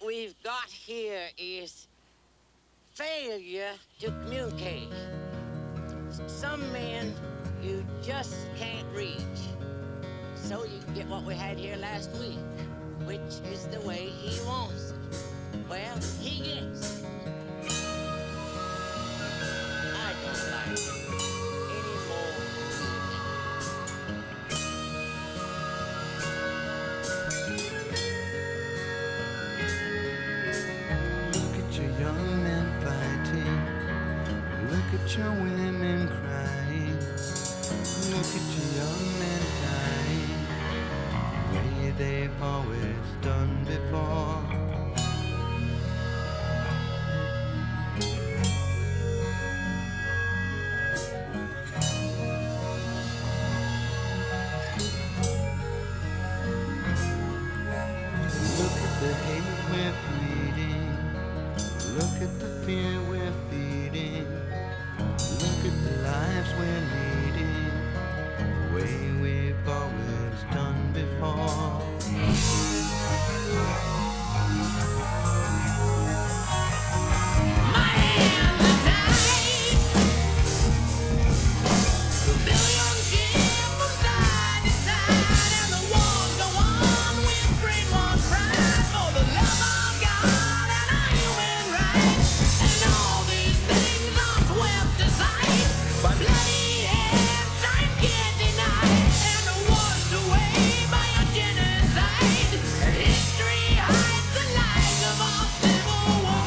we've got here is failure to communicate. Some men you just can't reach. So you get what we had here last week, which is the way he wants it. Well, he gets it. I don't like it anymore. Look at your young men fighting. Look at your women crying. Look at your young men dying the way they've always done before. Look at the hate we're breeding. Look at the fear we're feeding. Look at the lives we're leading the way we've always done before. My hands are tied. The billion ships from side to side, and the wars go on with brainwashed pride for the love of God and our human rights. And all these things are swept aside by bloody hands trying can't deny, and are washed away by a genocide. And history hides the lies of our civil war.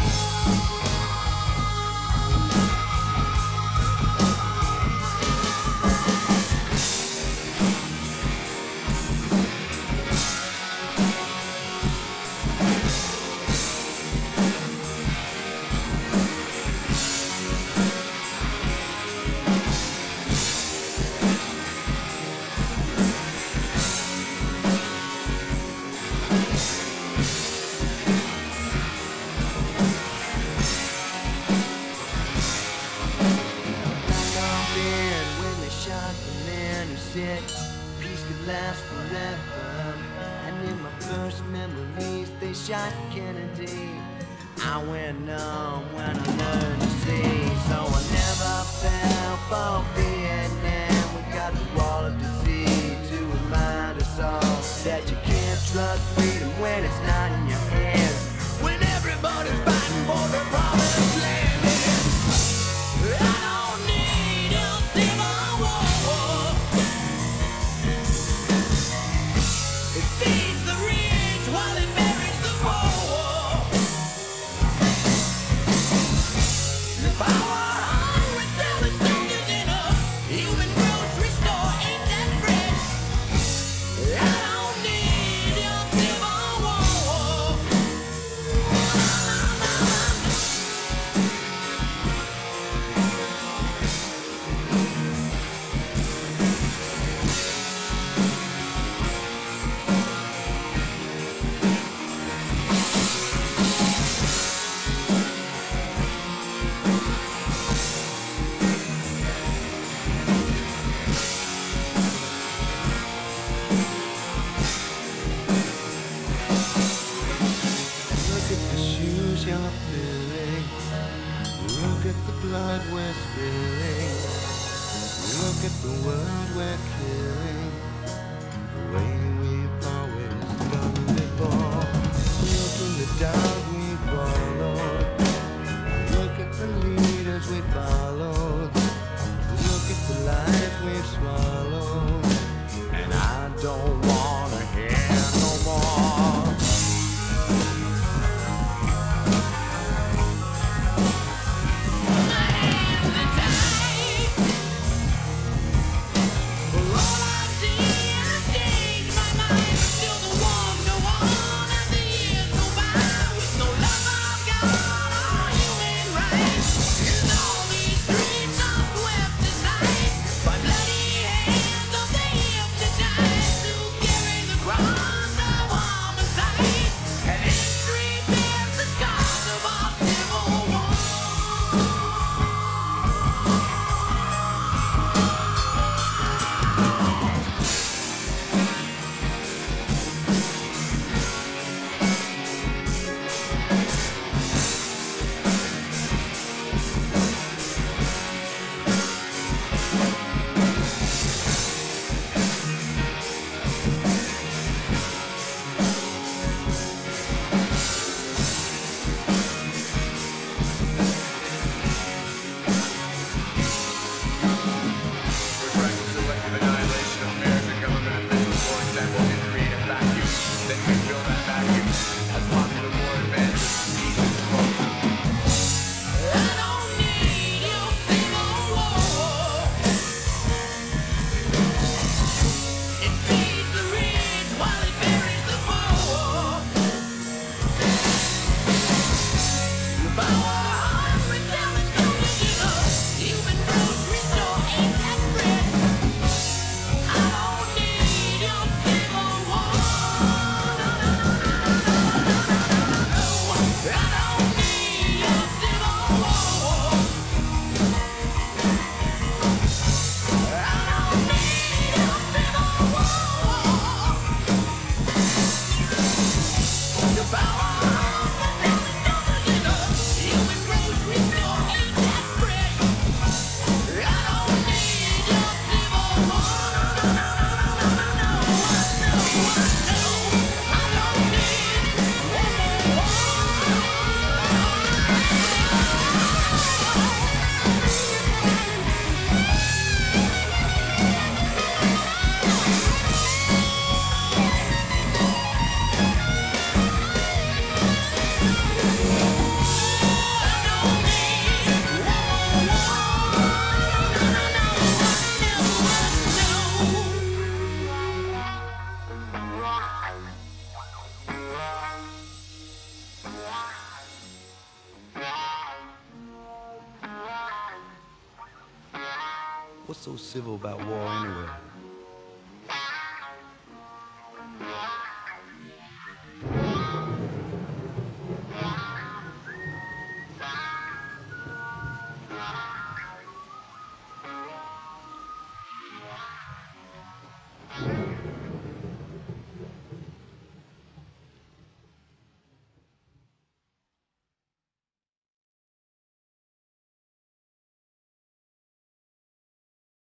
When they shot the man who said peace could last forever. And in my first memories they shot Kennedy. I went numb when I learned to see. So I never fell for Vietnam. We got the wall of disease to remind us all that you can't trust freedom when it's not in your hands. When everybody's fighting for the promised land. I don't need a civil war. It feeds the rich while it buries the poor. The power hungry selling soldiers in a human grocery store ain't that fresh. I don't need a civil war. Look at the shoes you're filling. Look at the blood we're spilling. Look at the world we're killing the way we've always done before. Look in the dark we followed. Look at the leaders we followed. Look at the lies we've swallowed. And I don't wanna hear no more. My hands are tied. For all I see, I change my What's so civil about war anyway?